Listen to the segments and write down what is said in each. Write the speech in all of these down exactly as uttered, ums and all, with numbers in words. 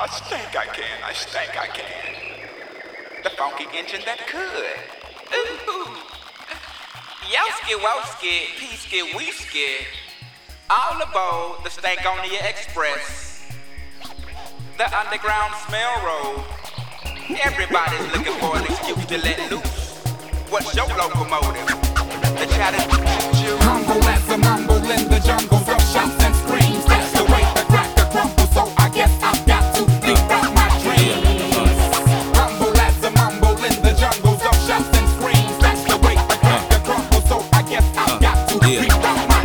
I think I can, I think I can. The funky engine that could. Ooh. Yoski Woski, Peaski Weeski. All aboard the Stankonia Express. The underground smell road. Everybody's looking for an excuse to let loose. What's your locomotive? The Chattanooga. Humble as a mumble in the jungles of shouts and screams. That's the way the cracker crumbles, so I guess I've got to deep out my dreams. Humble as a mumble in the jungles of shouts and screams. That's the way the cracker crumbles, so I guess I've got to deep out my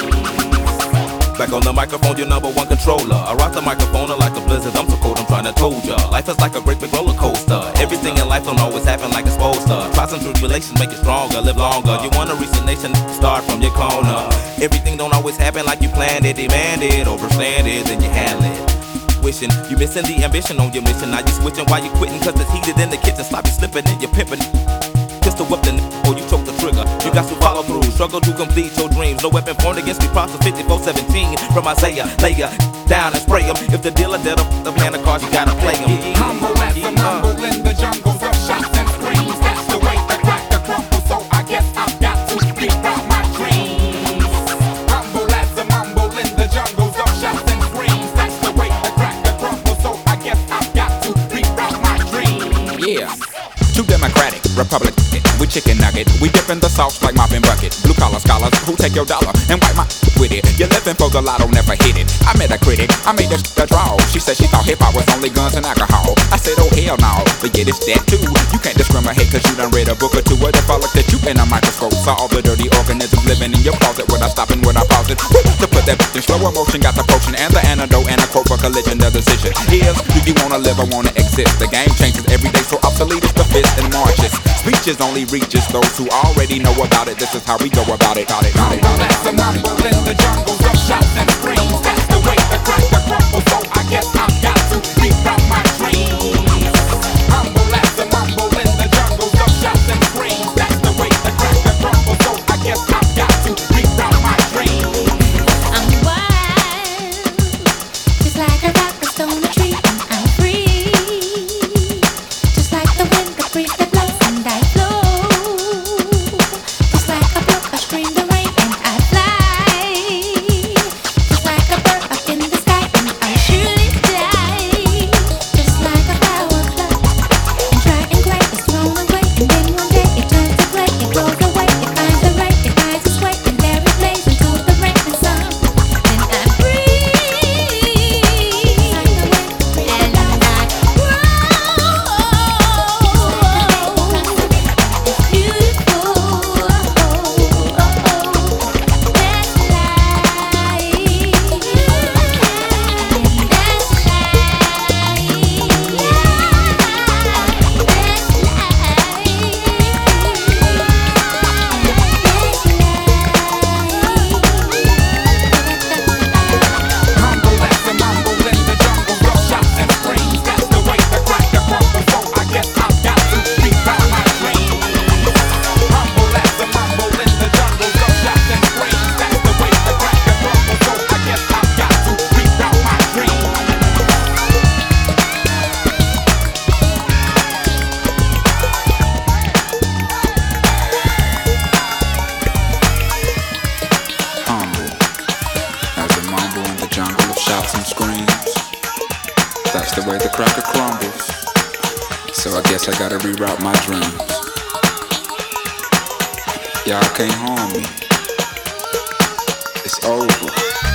dreams. Back on the microphone, your number one controller. I rock the microphone like a blizzard. I'm so cold, I'm trying to told ya. Life is like a great big roller coaster. Everything in life don't always happen like it's supposed to. Try some tribulations, make it stronger, live longer. You wanna reach the nation, start from your corner. Everything don't always happen like you planned it, demanded, overstand it, then you handle it. Wishing you missing the ambition on your mission. Now you switching while you quitting, cause it's heated in the kitchen. Stop you slipping and you pimping. Pistol whip the n or you choke the trigger. You got to follow through, struggle to complete your dreams. No weapon formed against me, Props fifty-four seventeen. From Isaiah, lay ya down and spray him. If the dealer did up the hand of cards, you gotta play him. Humble as a mumble in the jungles of shouts and screams. That's the way the cracker crumbles, so I guess I've got to deep out my dreams. Humble as a mumble in the jungles of shouts and screams. That's the way the cracker crumbles, so I guess I've got to deep out my dreams. Yeah, too democratic, Republic. We chicken nugget, we dip in the sauce like mopping bucket. Blue collar scholars who take your dollar and wipe my with it. You're living for the lotto, never hit it. I met a critic, I made a, a draw. She said she thought hip hop was only guns and alcohol. I said, oh hell no, but yeah, it's that too. You can't discriminate cause you done read a book or two. What if I looked at you in a microscope? Saw all the dirty organisms living in your closet. Would I stop and would I pause it? To put that in slower motion, got the potion and the antidote and a quote for collision. The decision is, do you wanna live or wanna exist? The game changes every day, so obsolete is the fist and marches. Speeches only reaches those who already know about it. This is how we go about it. Got it, got it, got it. Humble as a mumble in the jungles of shouts and screams. That's the way the cracker crumbles, so I guess I've got to deep out my dreams. Humble as a mumble in the jungles of shouts and screams. That's the way the cracker crumbles, so I guess I've got to deep out my dreams. I'm wild, just like a rock that's on a tree, and I'm free, just like the wind that breeze that blows, and I flow, just like a brook, I scream the rain, and I fly, just like a bird up in the sky, and I surely die, just like a flower plucked and dry and gray, it's thrown away, and then one day it turns to gray, it grows away, it finds a ray, it finds its way, and there it lays into the rain and sun. Then I'm free, and I grow. It's beautiful. That's Humble as a mumble in the jungles of shouts and screams. That's the way the cracker crumbles, so I guess I've got to deep out my dreams. Humble as a mumble in the jungles of shouts and screams. That's the way the cracker crumbles, so I guess I've got to deep out my dreams. Humble as a mumble in the jungle of shouts and screams. That's the way the cracker crumbles. So I guess I gotta reroute my dreams. Y'all can't harm me. It's over.